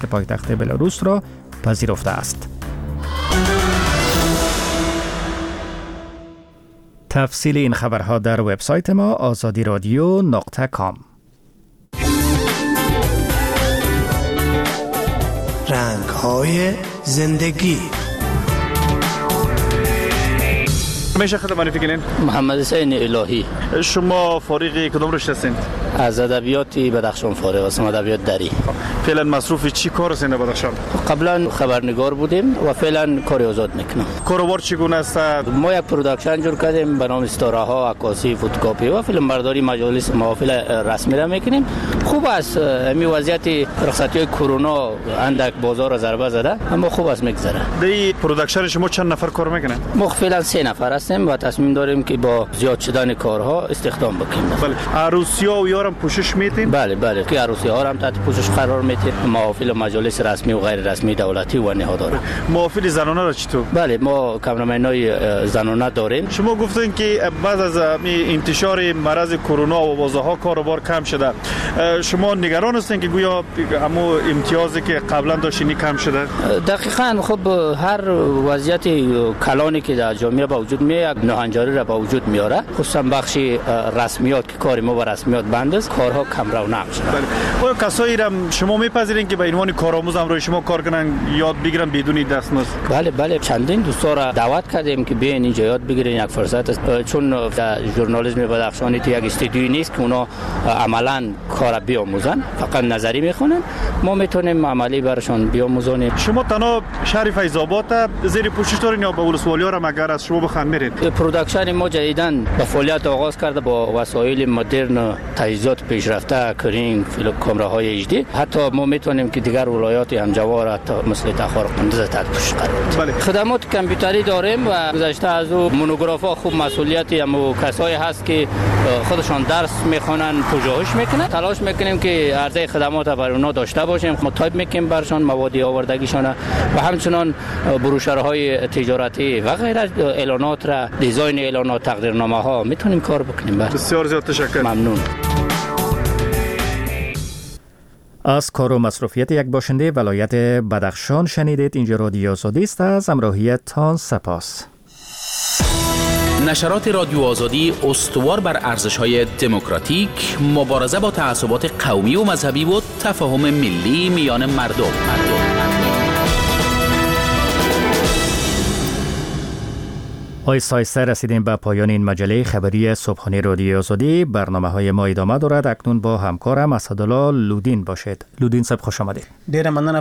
که پایتخت بلاروس را پذیرفته است. تفصیل این خبرها در وبسایت ما azadiradyo.com. رنگ‌های زندگی. میشه خدمت معرفی کنین؟ محمد حسین الهی. شما فارغ کدام رشته هستین؟ از ادبیات بدخشان فارغ هستم، ادبیات دری. فعلا مصروف چی کار هستین در بدخشان؟ قبلا خبرنگار بودیم و فعلا کار آزاد میکنم. کاروبار چگونه است؟ ما یک پروداکشن جور کردیم به نام ستاره ها، عکاسی، فتوکپی و فیلم برداری، مجالس محافل رسمی را میکنیم. خوب است. می وضعیت رخصتی های کرونا اندک بازار را ضربه زده، اما خوب است میگذره. در پروداکشن شما چند نفر کار میکنن؟ ما فعلا 3 نفر هستیم و تصمیم داریم که با زیاد شدن کارها استخدام بکنیم. بله. عروسی‌ها و یارم پوشش میدین؟ بله که عروسی‌ها هم تحت پوشش قرار میدیم. محافل مجالس رسمی و غیر رسمی دولتی و نهاداره. محافل زنانه را چطور؟ بله ما کامرامنای زنانه داریم. شما گفتین که بعد از انتشار مرض کرونا و بازارها کاروبار کم شده. شما نگران هستین که گویا همو امتیازی که قبلا داشتین کم شده؟ دقیقاً. خب هر وضعیت کلانی که در جامعه با وجود میاد ناهنجاری را با وجود میاره، خصوصا بخش رسمیات که کار ما با رسمیات بند است، کارها کم رونق شده. بله. آیا کسایی را شما میپذیرین که به عنوان کارآموز هم روی شما کار کنن، یاد بگیرن بدون دستمزد؟ بله چندین دوستا را دعوت کردیم که بیاین اینجا یاد بگیرین. یک فرصت است، چون در ژورنالیسم بدخشان یک استودیویی نیست که اونا عملاً کار بیاموزن، فقط نظری میخونن. ما میتونیم عملی برشان بیاموزونیم. شما تنها شهر فیض آباد زیر پوشش دارین یا به ولسوالی ها را مگر از شما بخوام میرین؟ پروداکشن ما جدیداً به فعالیت آغاز کرده با وسایل مدرن، تجهیزات پیشرفته، کرینگ، فیلم کامراهای HD. حتی ما میتونیم که دیگر ولایات همجوار مثل تخار قندز تحت پوشش قرار بدیم. بله. خدمات کامپیوتری داریم و گذشته از او مونوگرافا خوب مسئولیتی هم کسایی هست که خودشان درس میخوانن، پژوهش میکنن. تلاش میکنیم که عرضه خدمات برای اونها داشته باشیم. ما تایپ میکنیم برشان مواد آوردگیشان و همچنان بروشورهای تجارتی و غیره، اعلانات را، دیزاین اعلانات، تقدیرنامه ها میتونیم کار بکنیم. بسیار زیاد تشکر. ممنون. از کار و مصروفیت یک باشنده ولایت بدخشان شنیدید. اینجا رادیو آزادی است. از همراهیتتان سپاس. نشرات رادیو آزادی استوار بر ارزش‌های دموکراتیک، مبارزه با تعصبات قومی و مذهبی و تفاهم ملی میان مردم. آیسته رسیدیم به پایان این مجله خبری صبحانه رادیو آزادی. برنامه‌های ما ادامه دارد. اکنون با همکارم اسدالله لودین باشید. لودین صاحب خوش آمدید. ډیره مننه